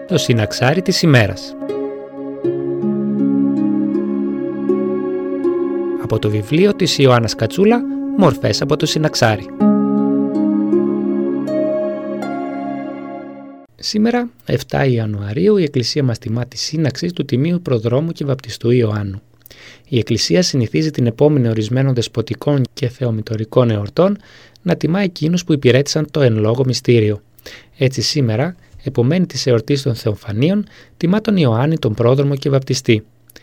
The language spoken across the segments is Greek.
Το συναξάρι της ημέρας. Από το βιβλίο της Ιωάννας Κατσούλα, «Μορφές από το συναξάρι». Σήμερα, 7 Ιανουαρίου, η Εκκλησία μας τιμά τη σύναξη του Τιμίου Προδρόμου και Βαπτιστού Ιωάννου. Η Εκκλησία συνηθίζει την επόμενη ορισμένων δεσποτικών και θεομητορικών εορτών να τιμά εκείνους που υπηρέτησαν το εν λόγω μυστήριο. Έτσι σήμερα, επομένη της εορτής των Θεοφανίων, τιμά τον Ιωάννη τον Πρόδρομο και Βαπτιστή.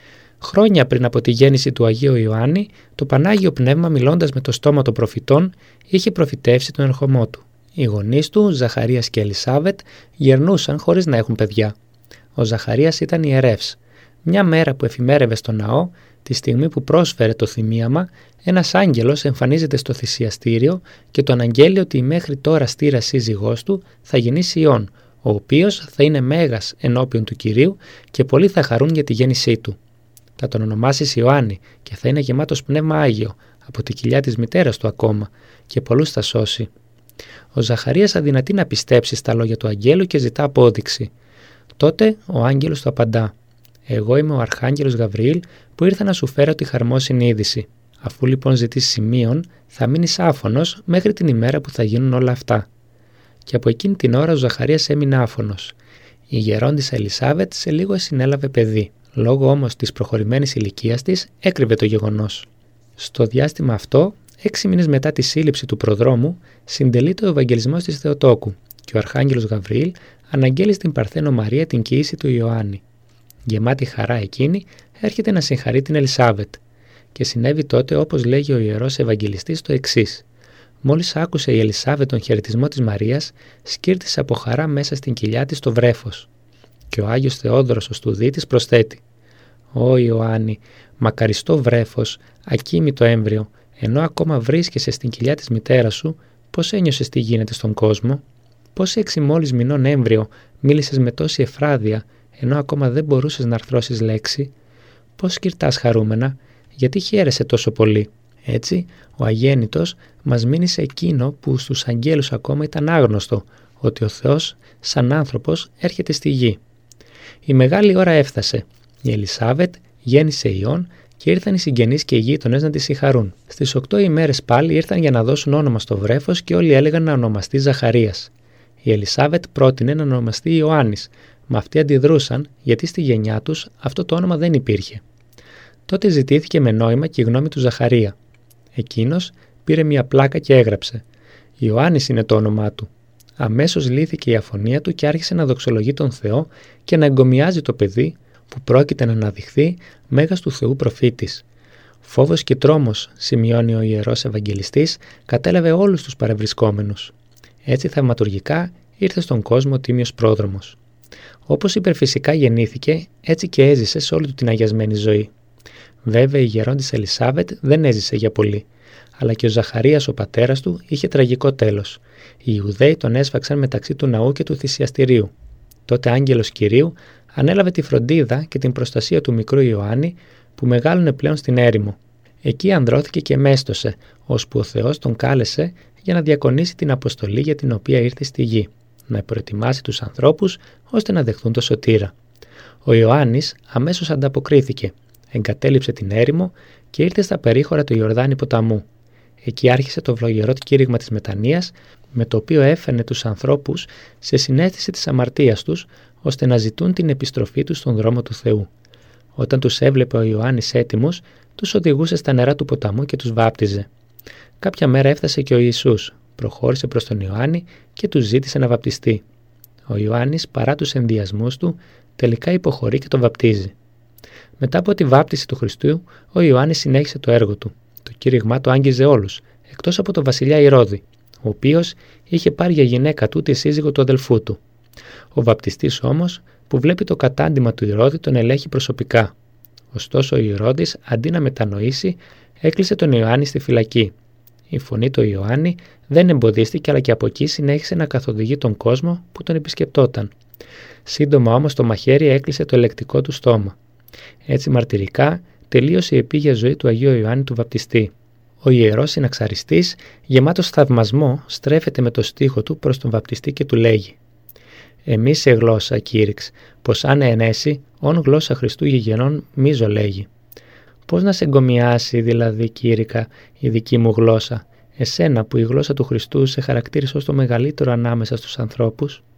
Χρόνια πριν από τη γέννηση του Αγίου Ιωάννη, το Πανάγιο Πνεύμα, μιλώντας με το στόμα των προφητών, είχε προφητεύσει τον ερχομό του. Οι γονείς του, Ζαχαρίας και Ελισάβετ, γερνούσαν χωρίς να έχουν παιδιά. Ο Ζαχαρίας ήταν ιερεύς. Μια μέρα που εφημέρευε στο ναό, τη στιγμή που πρόσφερε το θυμίαμα, ένας άγγελος εμφανίζεται στο θυσιαστήριο και τον αγγέλει ότι η μέχρι τώρα στήρα σύζυγός του θα γεννήσει ιόν, ο οποίος θα είναι μέγας ενώπιον του Κυρίου και πολλοί θα χαρούν για τη γέννησή του. Θα τον ονομάσεις Ιωάννη και θα είναι γεμάτος πνεύμα Άγιο, από τη κοιλιά της μητέρας του ακόμα, και πολλούς θα σώσει. Ο Ζαχαρίας αδυνατεί να πιστέψει στα λόγια του αγγέλου και ζητά απόδειξη. Τότε ο άγγελος του απαντά: «Εγώ είμαι ο Αρχάγγελος Γαβριήλ που ήρθα να σου φέρω τη χαρμόσυνη είδηση. Αφού λοιπόν ζητείς σημείων, θα μείνεις άφωνος μέχρι την ημέρα που θα γίνουν όλα αυτά». Και από εκείνη την ώρα ο Ζαχαρίας έμεινε άφωνος. Η γερόντισσα Ελισάβετ σε λίγο συνέλαβε παιδί. Λόγω όμως της προχωρημένης ηλικίας της, έκρυβε το γεγονός. Στο διάστημα αυτό, 6 μήνες μετά τη σύλληψη του προδρόμου, συντελείται ο Ευαγγελισμός της Θεοτόκου και ο Αρχάγγελος Γαβριήλ αναγγέλει στην Παρθένο Μαρία την κοίηση του Ιωάννη. Γεμάτη χαρά εκείνη, έρχεται να συγχαρεί την Ελισάβετ. Και συνέβη τότε, όπως λέγει ο Ιερός Ευαγγελιστής, το εξής: μόλις άκουσε η Ελισάβετ τον χαιρετισμό της Μαρίας, σκύρτησε από χαρά μέσα στην κοιλιά της το βρέφος. Και ο Άγιος Θεόδωρος ο Στουδίτης προσθέτει: «Ω Ιωάννη, μακαριστό βρέφος, ακίμητο έμβριο, ενώ ακόμα βρίσκεσαι στην κοιλιά της μητέρας σου, πώς ένιωσες τι γίνεται στον κόσμο? Πώς 6 μόλις μηνών έμβριο μίλησες με τόση ευφράδεια, ενώ ακόμα δεν μπορούσες να αρθρώσεις λέξη? Πώς σκυρτάς χαρούμενα, γιατί χαίρεσαι τόσο πολύ?» Έτσι, ο αγέννητος μας μήνυσε εκείνο που στους αγγέλους ακόμα ήταν άγνωστο, ότι ο Θεός, σαν άνθρωπος, έρχεται στη γη. Η μεγάλη ώρα έφτασε. Η Ελισάβετ γέννησε ιόν και ήρθαν οι συγγενείς και οι γείτονες να τη συγχαρούν. Στις 8 ημέρες πάλι ήρθαν για να δώσουν όνομα στο βρέφος και όλοι έλεγαν να ονομαστεί Ζαχαρίας. Η Ελισάβετ πρότεινε να ονομαστεί Ιωάννης, μα αυτοί αντιδρούσαν γιατί στη γενιά τους αυτό το όνομα δεν υπήρχε. Τότε ζητήθηκε με νόημα και η γνώμη του Ζαχαρία. Εκείνος πήρε μια πλάκα και έγραψε: «Ιωάννης είναι το όνομά του». Αμέσως λύθηκε η αφωνία του και άρχισε να δοξολογεί τον Θεό και να εγκομιάζει το παιδί που πρόκειται να αναδειχθεί μέγας του Θεού προφήτης. Φόβος και τρόμος, σημειώνει ο Ιερός Ευαγγελιστής, κατέλαβε όλους τους παρευρισκόμενους. Έτσι θαυματουργικά ήρθε στον κόσμο ο Τίμιος Πρόδρομος. Όπως υπερφυσικά γεννήθηκε, έτσι και έζησε σε όλη του την αγιασμένη ζωή. Βέβαια η γερόντισσα Ελισάβετ δεν έζησε για πολύ, αλλά και ο Ζαχαρίας ο πατέρας του είχε τραγικό τέλος. Οι Ιουδαίοι τον έσφαξαν μεταξύ του ναού και του θυσιαστηρίου. Τότε άγγελος Κυρίου ανέλαβε τη φροντίδα και την προστασία του μικρού Ιωάννη που μεγάλωνε πλέον στην έρημο. Εκεί ανδρώθηκε και μέστωσε, ώσπου ο Θεός τον κάλεσε για να διακονήσει την αποστολή για την οποία ήρθε στη γη, να προετοιμάσει τους ανθρώπους ώστε να δεχθούν το σωτήρα. Ο Ιωάννης αμέσως ανταποκρίθηκε, εγκατέλειψε την έρημο και ήρθε στα περίχωρα του Ιορδάνη ποταμού. Εκεί άρχισε το ευλογερό κήρυγμα της μετανοίας, με το οποίο έφερνε τους ανθρώπους σε συναίσθηση της αμαρτίας τους, ώστε να ζητούν την επιστροφή τους στον δρόμο του Θεού. Όταν τους έβλεπε ο Ιωάννης έτοιμους, τους οδηγούσε στα νερά του ποταμού και τους βάπτιζε. Κάποια μέρα έφτασε και ο Ιησούς, προχώρησε προς τον Ιωάννη και του ζήτησε να βαπτιστεί. Ο Ιωάννης, παρά τους ενδιασμούς του, τελικά υποχωρεί και τον βαπτίζει. Μετά από τη βάπτιση του Χριστού, ο Ιωάννης συνέχισε το έργο του. Το κήρυγμά του άγγιζε όλους, εκτός από τον βασιλιά Ηρώδη, ο οποίος είχε πάρει για γυναίκα του τη σύζυγο του αδελφού του. Ο βαπτιστής όμως, που βλέπει το κατάντημα του Ηρώδη, τον ελέγχει προσωπικά. Ωστόσο ο Ηρώδης, αντί να μετανοήσει, έκλεισε τον Ιωάννη στη φυλακή. Η φωνή του Ιωάννη δεν εμποδίστηκε, αλλά και από εκεί συνέχισε να καθοδηγεί τον κόσμο που τον επισκεπτόταν. Σύντομα όμως το μαχαίρι έκλεισε το ελεκτικό του στόμα. Έτσι μαρτυρικά τελείωσε η επίγεια ζωή του Αγίου Ιωάννη του Βαπτιστή. Ο ιερός συναξαριστής, γεμάτος θαυμασμό, στρέφεται με το στίχο του προς τον βαπτιστή και του λέγει: Εμείς σε γλώσσα, κήρυξ, πως αν ενέσει, όν γλώσσα Χριστού γηγενών μίζο λέγει. Πώς να σε εγκομιάσει, δηλαδή, κήρυκα, η δική μου γλώσσα, εσένα που η γλώσσα του Χριστού σε χαρακτήρισε ως το μεγαλύτερο ανάμεσα στους ανθρώπους?